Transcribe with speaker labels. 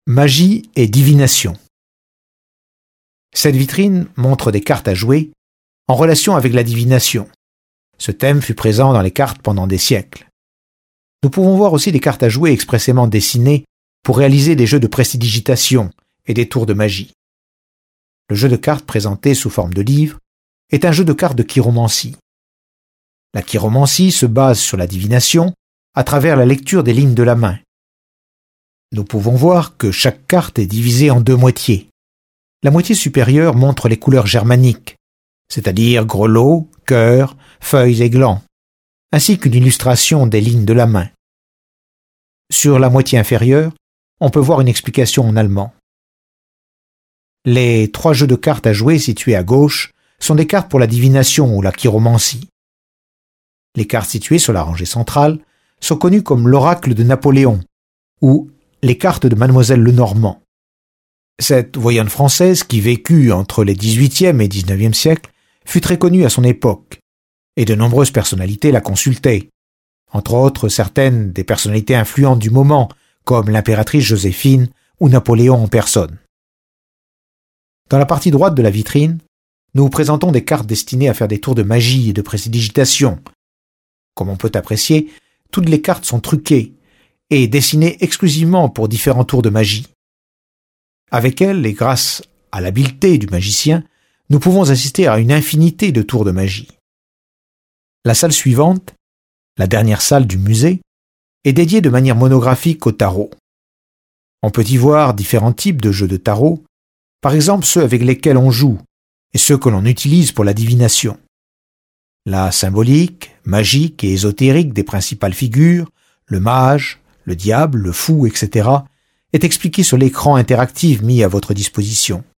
Speaker 1: Magie et divination. Cette vitrine montre des cartes à jouer en relation avec la divination. Ce thème fut présent dans les cartes pendant des siècles. Nous pouvons voir aussi des cartes à jouer expressément dessinées pour réaliser des jeux de prestidigitation et des tours de magie. Le jeu de cartes présenté sous forme de livre est un jeu de cartes de chiromancie. La chiromancie se base sur la divination à travers la lecture des lignes de la main. Nous pouvons voir que chaque carte est divisée en deux moitiés. La moitié supérieure montre les couleurs germaniques, c'est-à-dire grelots, cœurs, feuilles et glands, ainsi qu'une illustration des lignes de la main. Sur la moitié inférieure, on peut voir une explication en allemand. Les 3 jeux de cartes à jouer situés à gauche sont des cartes pour la divination ou la chiromancie. Les cartes situées sur la rangée centrale sont connues comme l'oracle de Napoléon ou les cartes de Mademoiselle Lenormand. Cette voyante française qui vécut entre les XVIIIe et XIXe siècles fut très connue à son époque, et de nombreuses personnalités la consultaient, entre autres certaines des personnalités influentes du moment, comme l'impératrice Joséphine ou Napoléon en personne. Dans la partie droite de la vitrine, nous vous présentons des cartes destinées à faire des tours de magie et de prestidigitation. Comme on peut apprécier, toutes les cartes sont truquées et dessinées exclusivement pour différents tours de magie. Avec elles, et grâce à l'habileté du magicien, nous pouvons assister à une infinité de tours de magie. La salle suivante, la dernière salle du musée, est dédiée de manière monographique au tarot. On peut y voir différents types de jeux de tarot, par exemple ceux avec lesquels on joue et ceux que l'on utilise pour la divination. La symbolique, magique et ésotérique des principales figures, le mage, le diable, le fou, etc., est expliquée sur l'écran interactif mis à votre disposition.